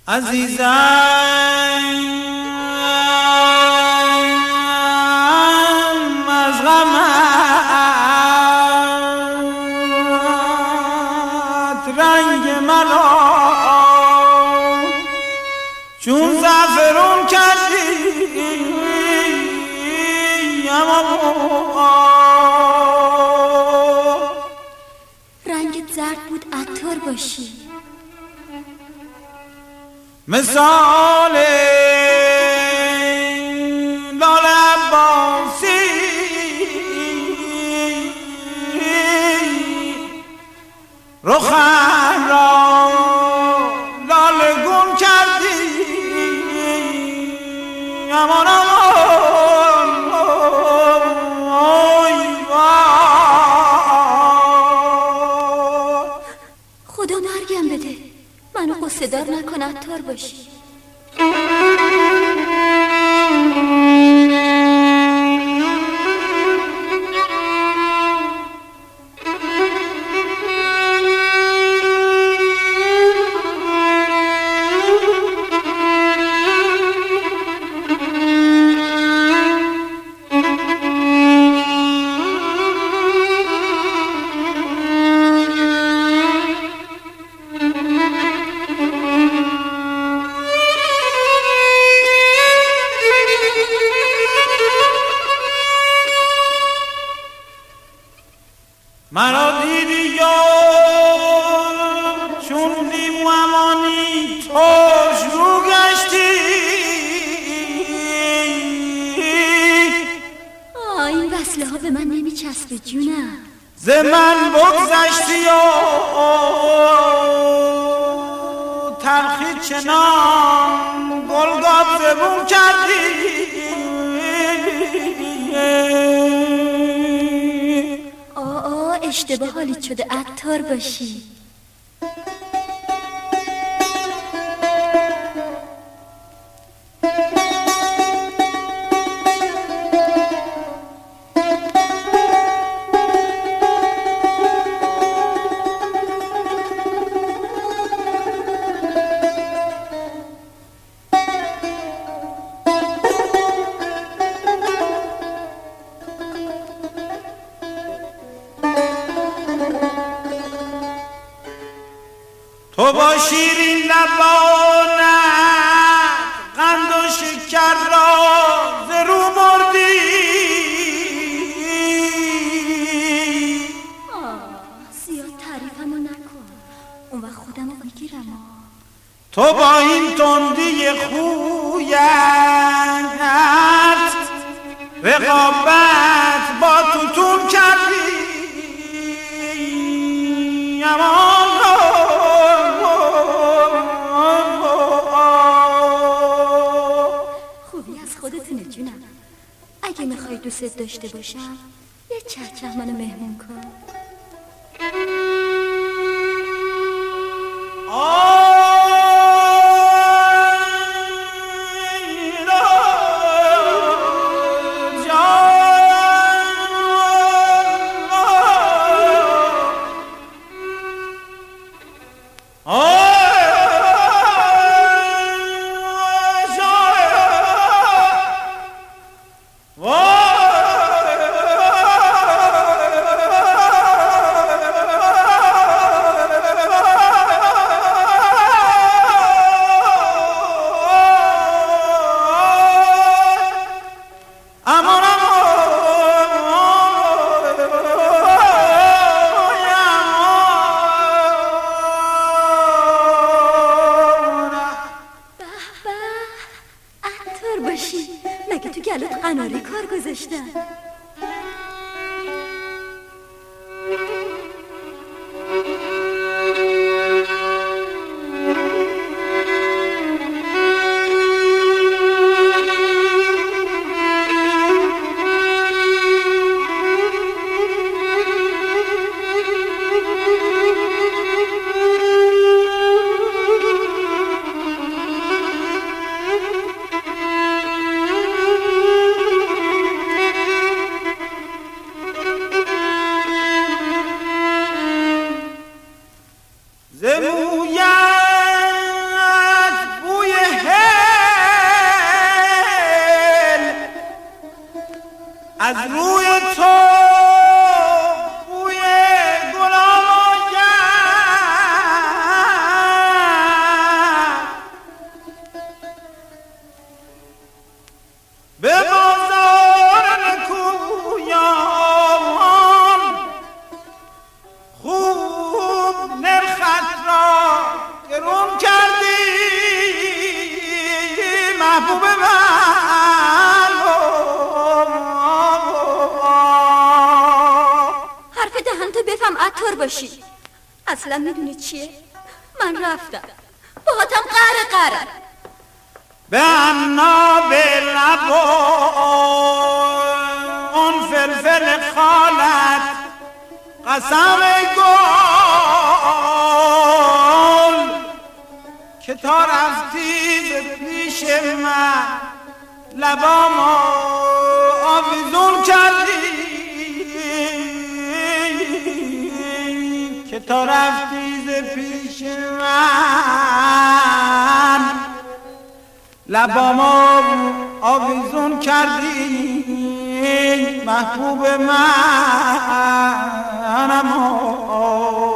عزیزم از غمت رنگ مرا چون زعفرون کردی رنگت زرد بود عطار باشی مثال لال عباسی رخم را لال گون کردی امان امان خدا مرگم بده منو قصه دار نکن عطار باشی مرا دیدی یا چون دیم و امانی توش رو گشتی این وصله ها به من نمی چسبه جونم ز من بگذشتی یا تلخی چنان گلگاب زبون کردی اشتباه حالیت شده عطار باشی تو با شیرین لبانت قند و شکر را ز رو مردی زیاد تعریفمو نکن اون وقت خودمو بگیرم تو با این تندی خویت رقابت با توتون کردی خودتونه جونم اگه میخوای دوست داشته باشم یه چهچه منو مهمون کن مگه تو گلوت قناری کار گذاشتن زمویت از روی تو بوی گلام آید به بازار نکویان خوب نرخت را گرون کردی محبوب من. حرف دهن تو بفهم عطار باشی. اصلا میدونی چیه؟ من رفتم باهاتم قره به انا به لبا اون فلفل خالت قسم گل که تا رفتی به پیش من لبامو آویزون کردی که تا رفتی ز پیش من لبامو آویزون کردی محبوب منم.